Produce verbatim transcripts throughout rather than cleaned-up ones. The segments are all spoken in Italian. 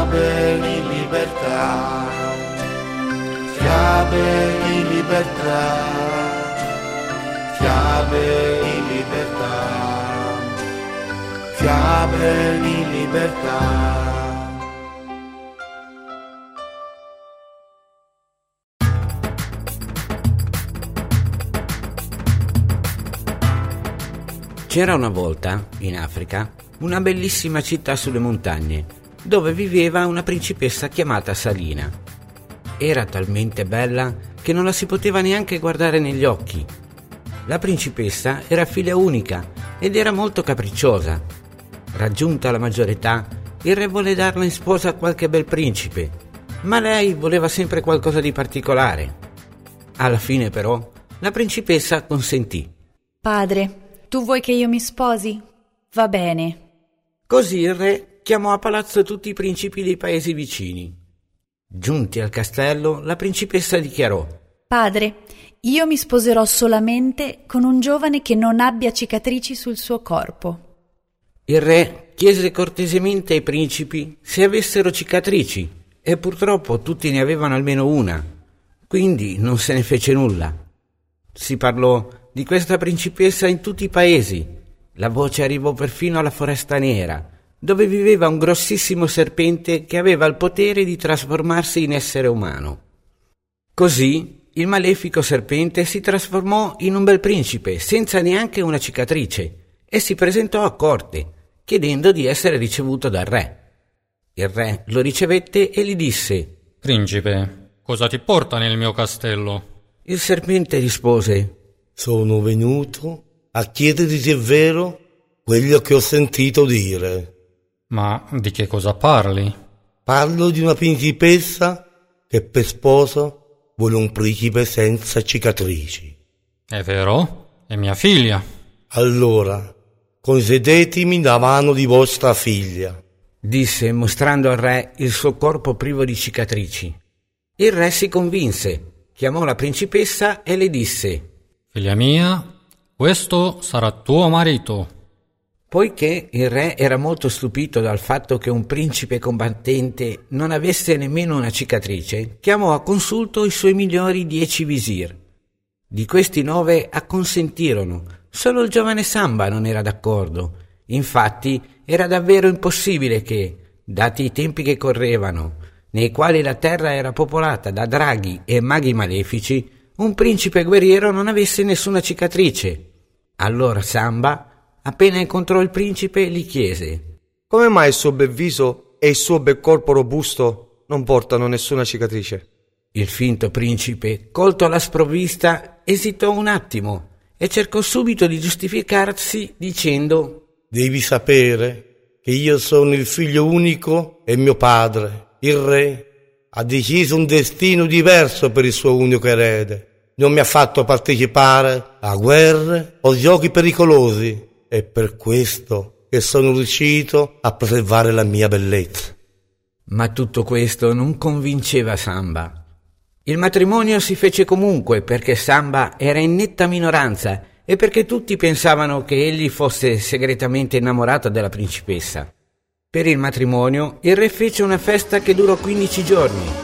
Fiabe di libertà, fiabe di libertà, fiabe di libertà, fiabe di libertà. C'era una volta, in Africa, una bellissima città sulle montagne, dove viveva una principessa chiamata Salina. Era talmente bella che non la si poteva neanche guardare negli occhi. La principessa era figlia unica ed era molto capricciosa. Raggiunta la maggiore età, il re volle darla in sposa a qualche bel principe, ma lei voleva sempre qualcosa di particolare. Alla fine, però, la principessa consentì. Padre, tu vuoi che io mi sposi? Va bene. Così il re chiamò a palazzo tutti i principi dei paesi vicini. Giunti al castello, la principessa dichiarò: Padre, io mi sposerò solamente con un giovane che non abbia cicatrici sul suo corpo. Il re chiese cortesemente ai principi se avessero cicatrici e purtroppo tutti ne avevano almeno una, quindi non se ne fece nulla. Si parlò di questa principessa in tutti i paesi. La voce arrivò perfino alla Foresta Nera, dove viveva un grossissimo serpente che aveva il potere di trasformarsi in essere umano. Così il malefico serpente si trasformò in un bel principe senza neanche una cicatrice e si presentò a corte, chiedendo di essere ricevuto dal re. Il re lo ricevette e gli disse: Principe, cosa ti porta nel mio castello? Il serpente rispose: Sono venuto a chiederti se è vero quello che ho sentito dire. Ma di che cosa parli? Parlo di una principessa che per sposo vuole un principe senza cicatrici. È vero? È mia figlia. Allora, concedetemi la mano di vostra figlia, disse mostrando al re il suo corpo privo di cicatrici. Il re si convinse, chiamò la principessa e le disse: Figlia mia, questo sarà tuo marito. Poiché il re era molto stupito dal fatto che un principe combattente non avesse nemmeno una cicatrice, chiamò a consulto i suoi migliori dieci visir. Di questi nove acconsentirono, solo il giovane Samba non era d'accordo. Infatti era davvero impossibile che, dati i tempi che correvano, nei quali la terra era popolata da draghi e maghi malefici, un principe guerriero non avesse nessuna cicatrice. Allora Samba, appena incontrò il principe, gli chiese: Come mai il suo bel viso e il suo bel corpo robusto non portano nessuna cicatrice? Il finto principe, colto alla sprovvista, esitò un attimo e cercò subito di giustificarsi dicendo: Devi sapere che io sono il figlio unico e mio padre, il re, ha deciso un destino diverso per il suo unico erede. Non mi ha fatto partecipare a guerre o giochi pericolosi. È per questo che sono riuscito a preservare la mia bellezza. Ma tutto questo non convinceva Samba. Il matrimonio si fece comunque perché Samba era in netta minoranza e perché tutti pensavano che egli fosse segretamente innamorato della principessa. Per il matrimonio il re fece una festa che durò quindici giorni.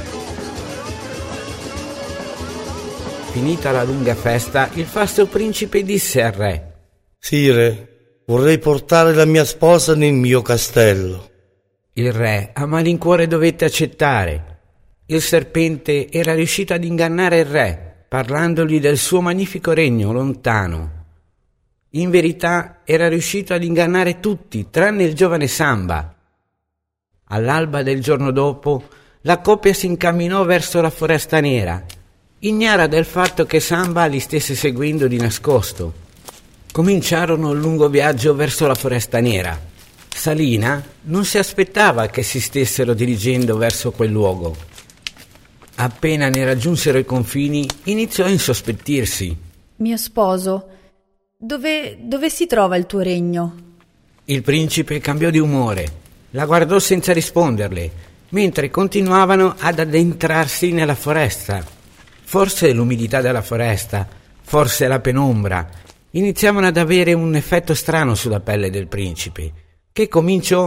Finita la lunga festa, il fasto principe disse al re: Sire, vorrei portare la mia sposa nel mio castello. Il re a malincuore dovette accettare. Il serpente era riuscito ad ingannare il re, parlandogli del suo magnifico regno lontano. In verità era riuscito ad ingannare tutti, tranne il giovane Samba. All'alba del giorno dopo, la coppia si incamminò verso la Foresta Nera, ignara del fatto che Samba li stesse seguendo di nascosto. Cominciarono il lungo viaggio verso la Foresta Nera. Salina non si aspettava che si stessero dirigendo verso quel luogo. Appena ne raggiunsero i confini, iniziò a insospettirsi. Mio sposo, dove, dove si trova il tuo regno? Il principe cambiò di umore, la guardò senza risponderle, mentre continuavano ad addentrarsi nella foresta. Forse l'umidità della foresta, forse la penombra, iniziavano ad avere un effetto strano sulla pelle del principe, che cominciò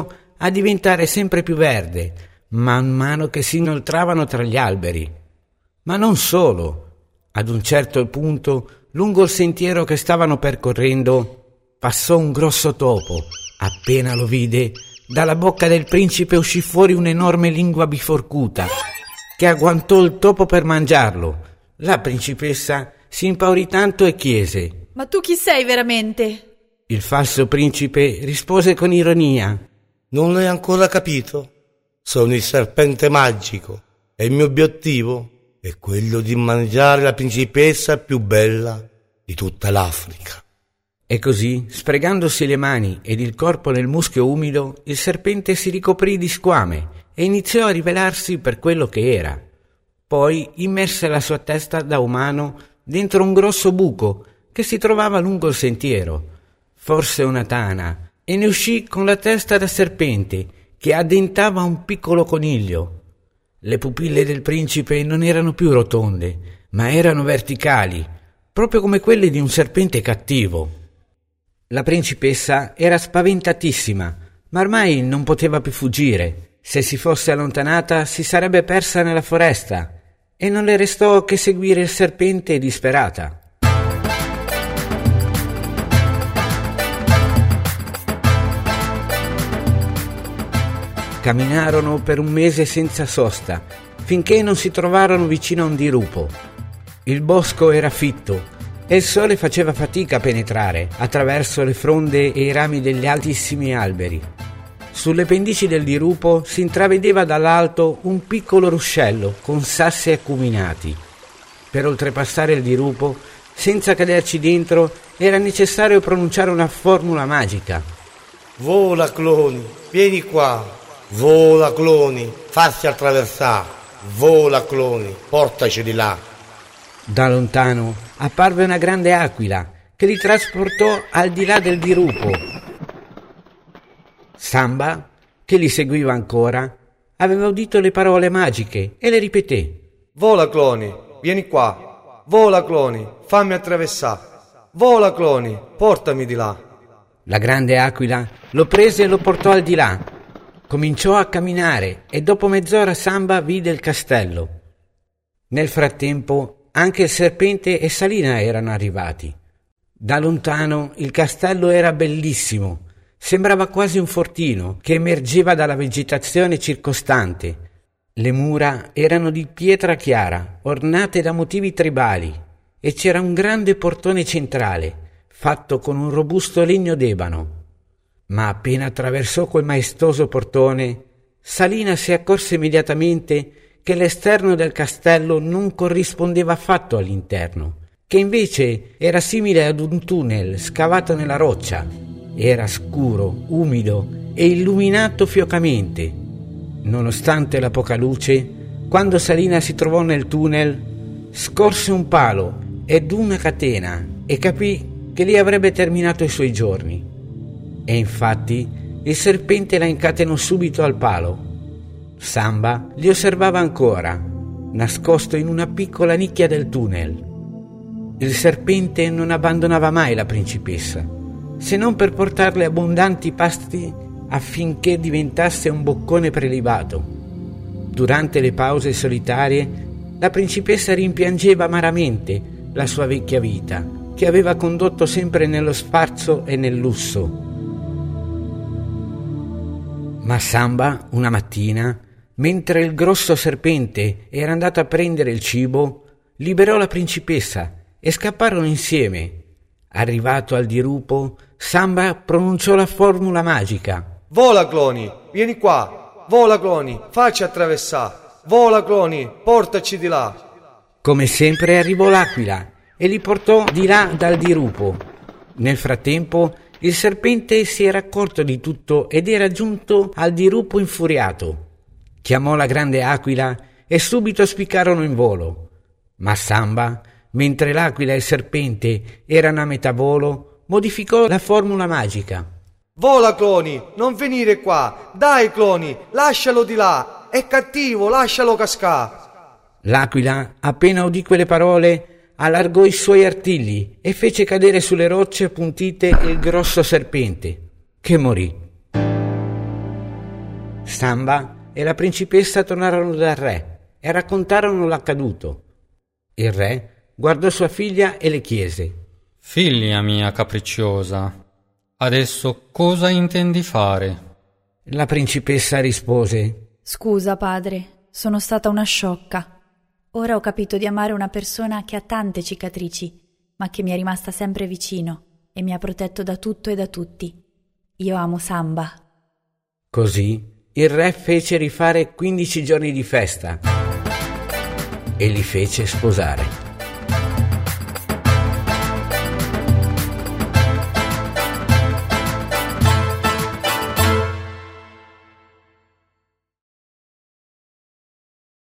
a diventare sempre più verde, man mano che si inoltravano tra gli alberi. Ma non solo. Ad un certo punto, lungo il sentiero che stavano percorrendo, passò un grosso topo. Appena lo vide, dalla bocca del principe uscì fuori un'enorme lingua biforcuta, che agguantò il topo per mangiarlo. La principessa si impaurì tanto e chiese: Ma tu chi sei veramente? Il falso principe rispose con ironia: Non l'hai ancora capito? Sono il serpente magico e il mio obiettivo è quello di mangiare la principessa più bella di tutta l'Africa. E così, sfregandosi le mani ed il corpo nel muschio umido, il serpente si ricoprì di squame e iniziò a rivelarsi per quello che era. Poi immerse la sua testa da umano dentro un grosso buco che si trovava lungo il sentiero, forse una tana, e ne uscì con la testa da serpente che addentava un piccolo coniglio. Le pupille del principe non erano più rotonde, ma erano verticali, proprio come quelle di un serpente cattivo. La principessa era spaventatissima, ma ormai non poteva più fuggire. Se si fosse allontanata si sarebbe persa nella foresta, e non le restò che seguire il serpente disperata. Camminarono per un mese senza sosta, finché non si trovarono vicino a un dirupo. Il bosco era fitto e il sole faceva fatica a penetrare attraverso le fronde e i rami degli altissimi alberi. Sulle pendici del dirupo si intravedeva dall'alto un piccolo ruscello con sassi acuminati. Per oltrepassare il dirupo, senza caderci dentro, era necessario pronunciare una formula magica. Vola, cloni, vieni qua. Vola, cloni, farsi attraversare. Vola, cloni, portaci di là. Da lontano apparve una grande aquila che li trasportò al di là del dirupo. Samba, che li seguiva ancora, aveva udito le parole magiche e le ripeté. Vola, cloni, vieni qua. Vola, cloni, fammi attraversare. Vola, cloni, portami di là. La grande aquila lo prese e lo portò al di là. Cominciò a camminare e dopo mezz'ora Samba vide il castello. Nel frattempo anche il serpente e Salina erano arrivati. Da lontano il castello era bellissimo, sembrava quasi un fortino che emergeva dalla vegetazione circostante. Le mura erano di pietra chiara, ornate da motivi tribali, e c'era un grande portone centrale, fatto con un robusto legno d'ebano. Ma appena attraversò quel maestoso portone, Salina si accorse immediatamente che l'esterno del castello non corrispondeva affatto all'interno, che invece era simile ad un tunnel scavato nella roccia. Era scuro, umido e illuminato fiocamente. Nonostante la poca luce, quando Salina si trovò nel tunnel, scorse un palo ed una catena e capì che lì avrebbe terminato i suoi giorni. E infatti il serpente la incatenò subito al palo. Samba li osservava ancora, nascosto in una piccola nicchia del tunnel. Il serpente non abbandonava mai la principessa, se non per portarle abbondanti pasti affinché diventasse un boccone prelibato. Durante le pause solitarie, la principessa rimpiangeva amaramente la sua vecchia vita, che aveva condotto sempre nello sfarzo e nel lusso. Ma Samba, una mattina, mentre il grosso serpente era andato a prendere il cibo, liberò la principessa e scapparono insieme. Arrivato al dirupo, Samba pronunciò la formula magica. Vola, cloni, vieni qua. Vola, cloni, facci attraversare. Vola, cloni, portaci di là. Come sempre arrivò l'aquila e li portò di là dal dirupo. Nel frattempo il serpente si era accorto di tutto ed era giunto al dirupo infuriato. Chiamò la grande aquila e subito spiccarono in volo. Ma Samba, mentre l'aquila e il serpente erano a metà volo, modificò la formula magica. Vola, cloni, non venire qua. Dai, cloni, lascialo di là. È cattivo, lascialo cascare. L'aquila, appena udì quelle parole, allargò i suoi artigli e fece cadere sulle rocce appuntite il grosso serpente, che morì. Samba e la principessa tornarono dal re e raccontarono l'accaduto. Il re guardò sua figlia e le chiese: Figlia mia capricciosa, adesso cosa intendi fare? La principessa rispose: Scusa, padre, sono stata una sciocca. Ora ho capito di amare una persona che ha tante cicatrici, ma che mi è rimasta sempre vicino e mi ha protetto da tutto e da tutti. Io amo Samba. Così il re fece rifare quindici giorni di festa e li fece sposare.